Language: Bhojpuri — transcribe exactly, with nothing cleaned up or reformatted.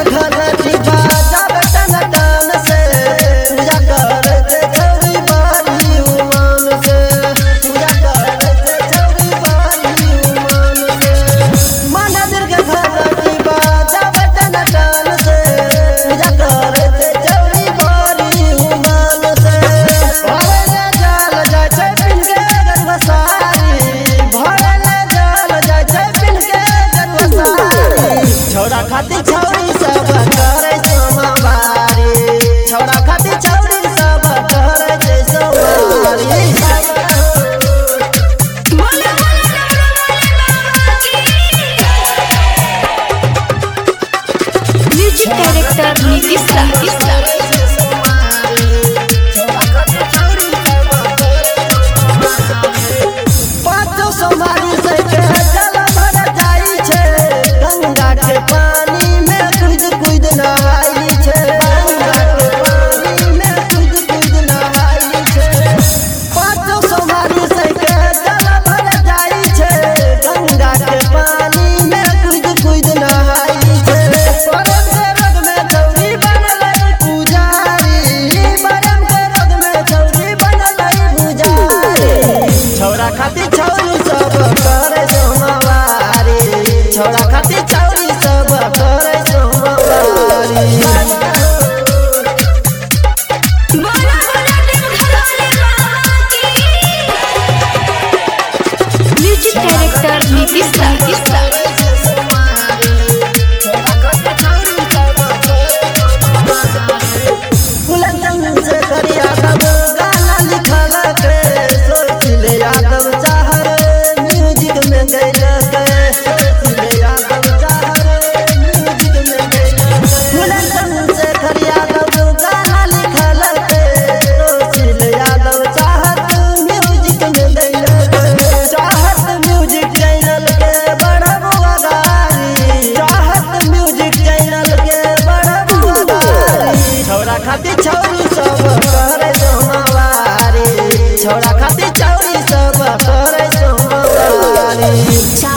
घंटी बाजावे टन टन से पूजा करते छौरी बारी उमान से पूजा करते छौरी बारी उमान से मंदिर के घंटी बाजावे टन टन से पूजा करते छौरी बारी उमान से भरले जल जाय छै पिन के गरवा सारी भरले जल जाय छै पिन के गरवा सारी छौरा खाती छौरी सब करे सोमवारी छौरा खाती छौरी सब करे छै सोमवारी म्यूजिक डायरेक्टर नीतीश पाँचो सोमवारी से के जल भर जाई छै गंगा के पानी में कूद कूद नहाई छै गंगा के पानी में कूद कूद नहाई छै पाँचो सोमवारी से के जल भर जाई छै गंगा के पानी में कूद कूद नहाई छै परम के रग में छौरी बनलै पुजारी परम के रग में छौरी बनलै पुजारी छौरा खाती छौरी सब करे सोमवारी छौरा खाती छौरी सब करे सोमवारी म्यूजिक डायरेक्टर नीतीश फुलचंद से कर यादव गाना लिखल के सोच ले यादव चाहर म्यूजिक में गैल के सोच ले यादव चाहर म्यूजिक में गैल के फुलचंद से कर यादव गाना लिखल के सोच ले यादव चाहत म्यूजिक में गैल के चाहत म्यूजिक चैनल के बढ़बू अगारी चाहत म्यूजिक चैनल के बढ़बू अगारी छौरा खाती छौरी सब करे सोमवारी छौरा खाती छौरी सब करे सोमवारी।